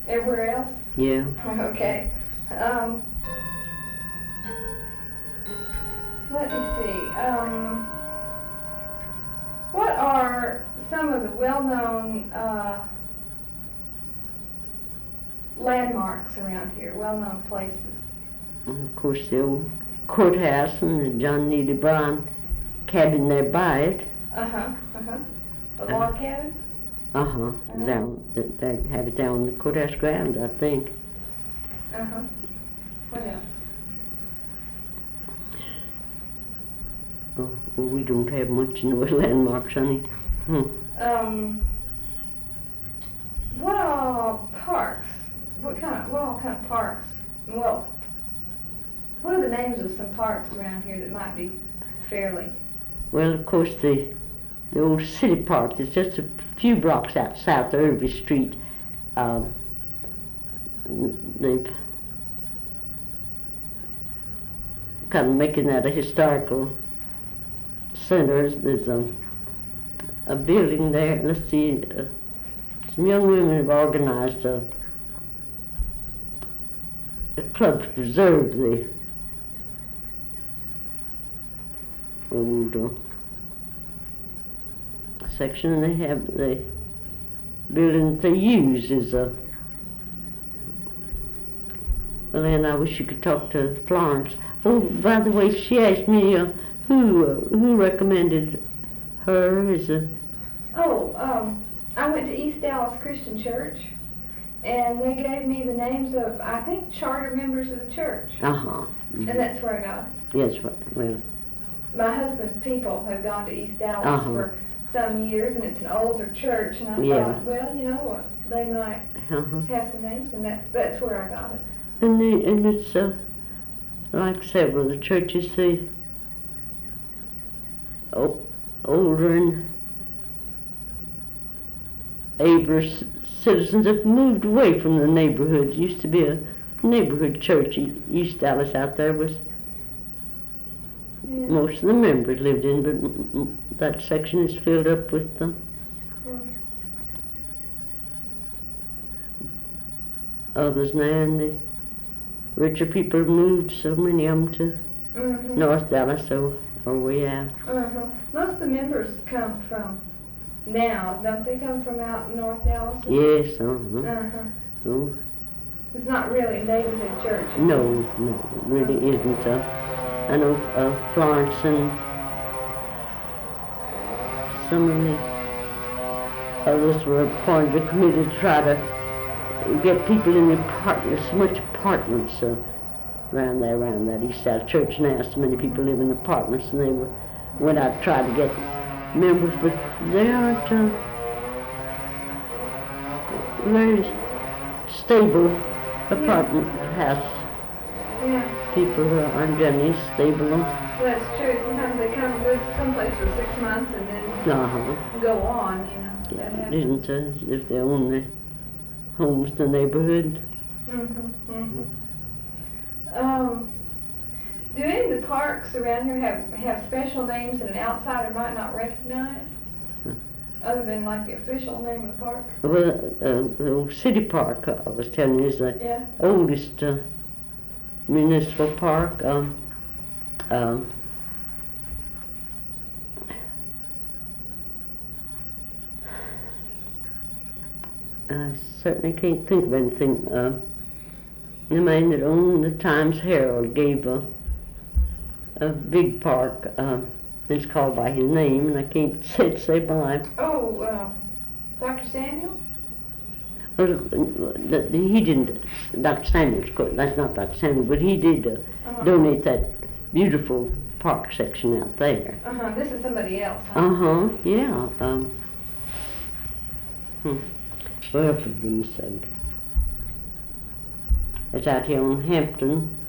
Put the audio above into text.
Everywhere else? Yeah. Okay. Let me see. What are some of the well-known landmarks around here, well-known places? Of course, the old courthouse and the John Neely Brown cabin there by it. A log cabin? They have it down on the courthouse grounds, I think. What else? Oh, well, we don't have much in the way of landmarks, honey. What all parks? What all kind of parks? Well, what are the names of some parks around here that might be fairly? Well, of course, the old city park is just a few blocks out south of Irby Street. They've kind of making that a historical center. There's a building there. Let's see, some young women have organized a club to preserve the old section, and they have the building that they use is well, and I wish you could talk to Florence. Oh, by the way, she asked me who recommended her as a... I went to East Dallas Christian Church, and they gave me the names of, I think, charter members of the church. Mm-hmm. And that's where I got it. Yes, well... My husband's people have gone to East Dallas for some years, and it's an older church, and I thought, well, you know what, they might have some names, and that's where I got it. And it's like several of the churches, the older and abler citizens have moved away from the neighborhood. It used to be a neighborhood church. East Dallas out there was most of the members lived in, but that section is filled up with others now, and the richer people have moved, so many of them to North Dallas or way out. Most of the members come from now, don't they come from out in North Dallas? Yes, Oh. It's not really a neighborhood church. No, it really isn't. I know Florence and some of the others were appointed a committee to try to get people in the apartments, so much apartments around that East Side Church now. So many people live in apartments, and they went out to try to get members, but they aren't very stable apartment house. Yeah. People aren't generally stable. That's true. Sometimes they come and live someplace for 6 months and then go on, you know. Yeah, it isn't if they own the homes in the neighborhood. Do any of the parks around here have special names that an outsider might not recognize? Other than like the official name of the park? Well, the old city park, I was telling you, is the oldest municipal park. I certainly can't think of anything. The man that owned the Times Herald gave a big park. It's called by his name, and I can't say by life. Dr. Samuel? Well, he didn't. Dr. Samuel's court. That's not Dr. Samuel, but he did donate that beautiful park section out there. This is somebody else, huh? Yeah. Well, for goodness sake. It's out here on Hampton.